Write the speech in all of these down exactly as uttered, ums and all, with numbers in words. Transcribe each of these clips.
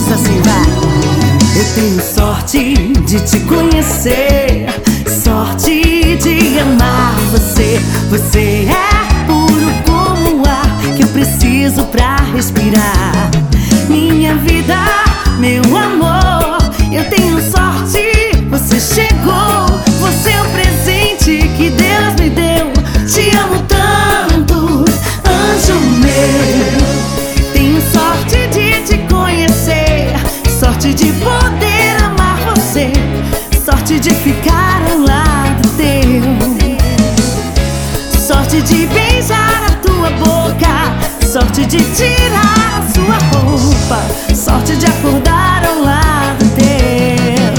Começa assim, vai. Eu tenho sorte de te conhecer, sorte de amar você. Você é puro como o ar que eu preciso pra respirar. Minha vida, meu amor, eu tenho sorte, você chegou. Você é o presente que Deus me deu. Te amo tanto, anjo meu. Tenho sorte de te conhecer, sorte de poder amar você, sorte de ficar ao lado teu, sorte de beijar a tua boca, sorte de tirar a sua roupa, sorte de acordar ao lado teu.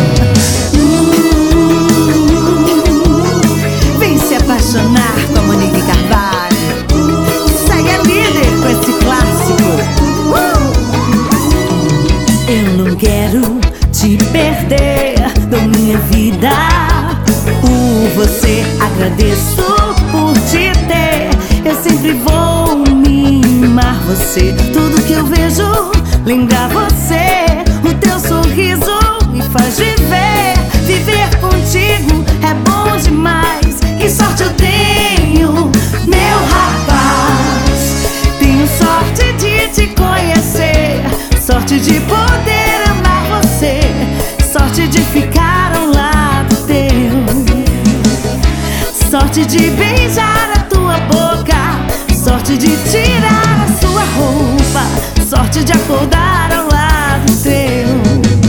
uh, Vem se apaixonar com a Monique Carvalho. Segue a líder com esse clássico. uh! Eu não quero te perder, dou minha vida por você. Agradeço por te ter, eu sempre vou mimar você. Tudo que eu vejo lembra você, o teu sorriso me faz viver. Viver contigo é bom demais, que sorte eu tenho, meu rapaz. Tenho sorte de te conhecer, sorte de poder amar você, sorte de ficar ao lado teu, sorte de beijar a tua boca, sorte de tirar a sua roupa, sorte de acordar ao lado teu.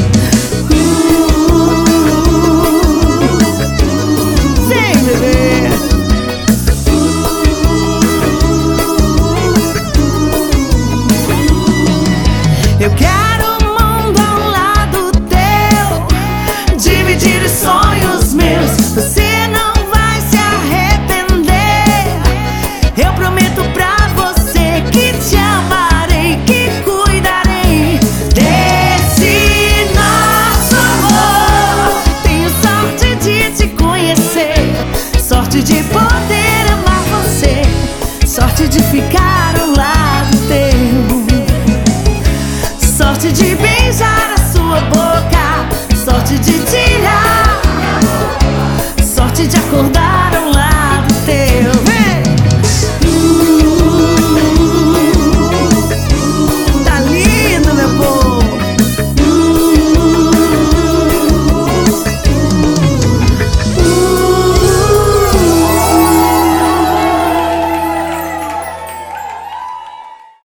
uh, Vem, bebê. Eu quero um mundo ao lado teu, dividir os sonhos meus. Você não vai se arrepender. Eu prometo pra você que te amarei, que cuidarei desse nosso amor. Tenho sorte de te conhecer, sorte de poder amar você, sorte de ficar ao lado teu, sorte de